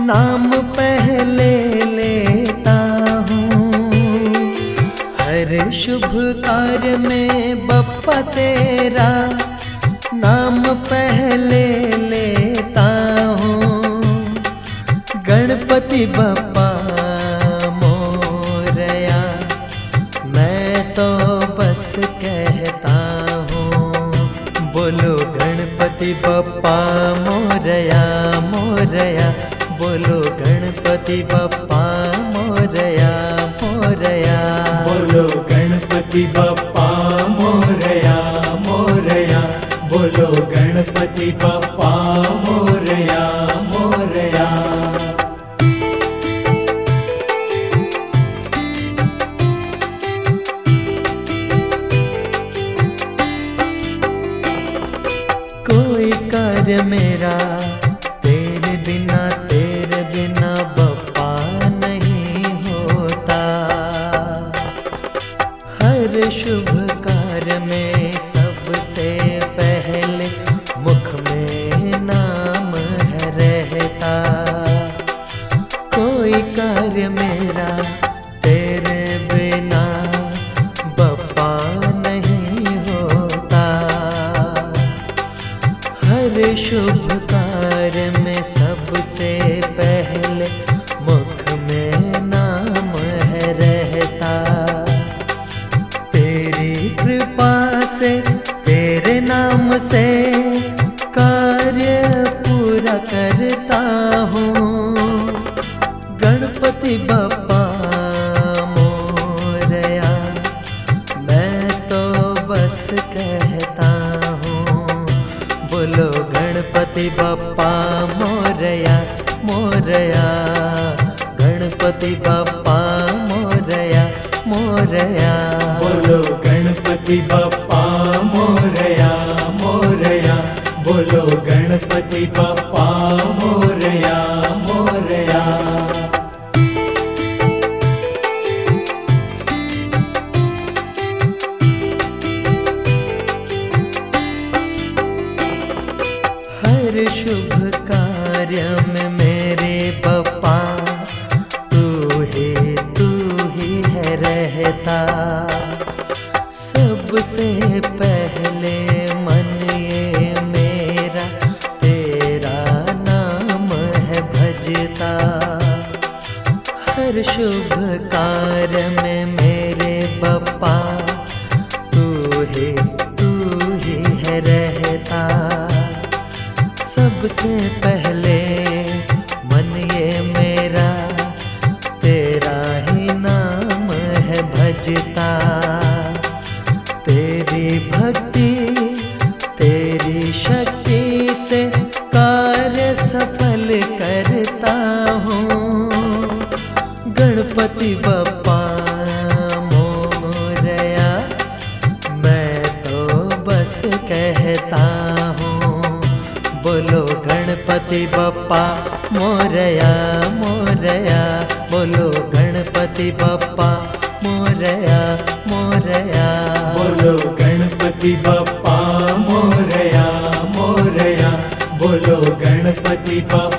नाम पहले लेता हूँ। हर शुभ कार्य में बप्पा तेरा नाम पहले लेता हूँ। गणपति बप्पा मोरया मैं तो बस कहता हूँ। बोलो गणपति बप्पा मोरया मोरया, बोलो गणपति बप्पा मोरया मोरया। बोलो गणपति बप्पा मोरया मोरया, बोलो गणपति बप्पा मोरया मोरया। कोई कार्य मेरा तेरे बिना बप्पा नहीं होता। हर शुभ कार्य में सबसे पहले मुख में नाम है रहता। कोई कार्य मेरा तेरे बिना बप्पा नहीं होता। हर शुभ कार्य में सबसे पहले मुख में नाम है रहता। तेरी कृपा से तेरे नाम से कार्य पूरा करता हूँ। गणपति बप्पा मोरया मैं तो बस कहता हूँ। बोलो गणपति बप्पा मोरया मोरया, गणपति बप्पा मोरया मोरया। बोलो गणपति बप्पा मोरया मोरया, बोलो गणपति बप्पा मोरया मोरया। हर शुभ कार्य में मेरे बप्पा तू ही है रहता। सबसे पहले मन ये मेरा तेरा नाम है भजता। हर शुभ कार्य में मेरे बप्पा तू ही है रहता। सबसे पहले मन ये मेरा तेरा ही नाम है भजता। तेरी भक्ति तेरी शक्ति से कार्य सफल करता हूँ। गणपति बप्पा मोरया मैं तो बस कहता हूँ। बोलो गणपति बप्पा मोरया मोरया, बोलो गणपति बप्पा मोरया मोरया। बोलो गणपति बप्पा मोरया मोरया, बोलो गणपति बप्पा